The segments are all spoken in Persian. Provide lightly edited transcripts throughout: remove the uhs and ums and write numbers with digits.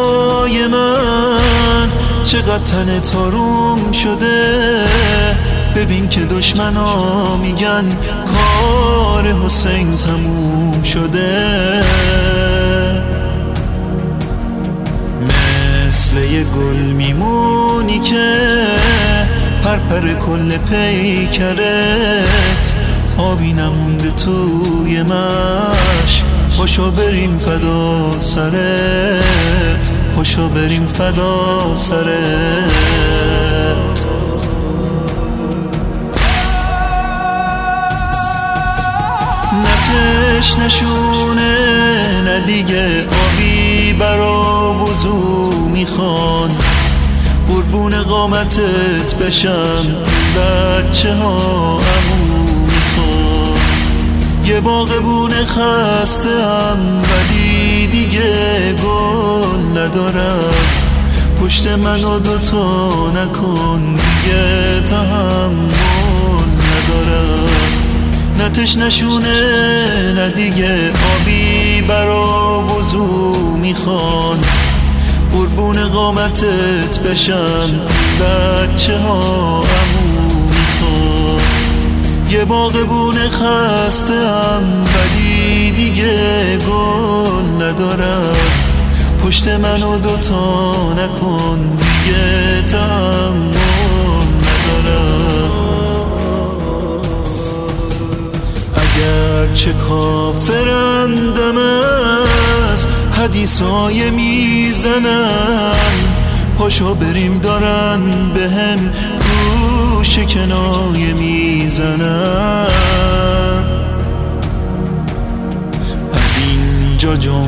های من چقدر تن تاروم شده. ببین که دشمنا میگن کار حسین تموم شده. مثل یه گل میمونی که پرپر کل پیکرت، آبی نمونده توی مشک. پاشو بریم فدا سرت، پاشو بریم فدا سرت. نتش نشونه نه دیگه آبی برا وضو میخوان. قربون قامتت بشم بچه ها عمو میخوان. یه باغبون خستم ولی دیگه گل ندارم. پشت منو دوتا نکن دیگه تحمل ندارم. نتش نشونه نه دیگه آبی برا وضو میخوان. قربون قامتت بشم بچه ها عمو میخوان. یه باغبون خستم ولی دیگه گل ندارم. پشت منو دوتا نکن دیگه تحمل ندارم. اگر چه کافرندم از حدیثای میزنن، پاشو بریم دارن بهم گوش کنایه میزنن. از اینجا جم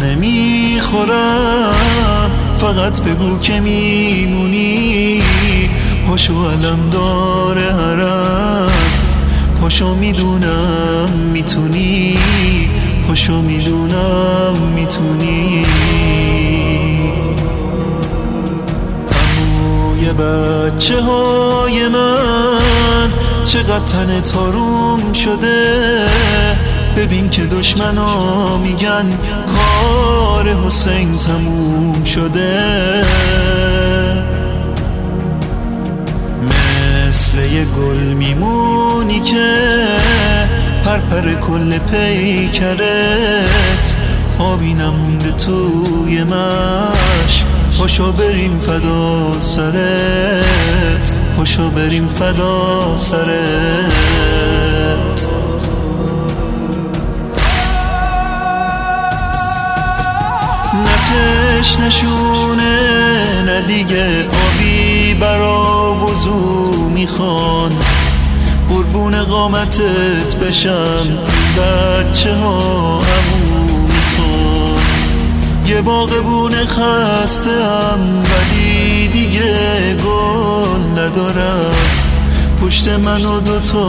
نمیخورم، فقط بگو که میمونی. پاشو علم داره حرم، پاشو میدونم میتونی. پاشو میدونم میتونی. عموی بچه های من چقدر تن تاروم شده. ببین که دشمنا میگن کار حسین تموم شده. مثل یه گل میمونی که پرپر کل پیکرت، آبی نمونده توی مشک. پاشو بریم فدا سرت، پاشو بریم فدا سرت. نتش نشونه نه دیگه آبی برا وضو میخوان. قربون قامتت بشم بچه ها عمو میخوان. یه باغبون خستم ولی دیگه گل ندارم. پشت منو دوتا